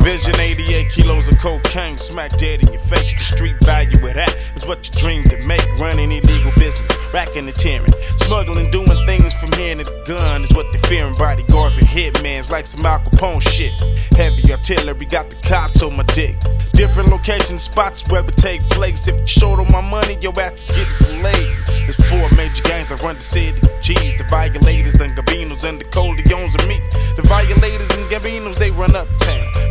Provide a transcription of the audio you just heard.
Vision 88 kilos of cocaine, smack dead in your face. The street value of that is what you dream to make. Running illegal business, racking and tearing, smuggling, doing things from here to the gun is what they fearing. Bodyguards and hitmans like some Al Capone shit. Heavy artillery, got the cops on my dick. Different location spots where it take place. If you short on my money, your ass is getting filleted. It's 4 major gangs that run the city. G's, the violators, the Gabinos, and the Coleones and me. The violators and Gabinos, they run uptown.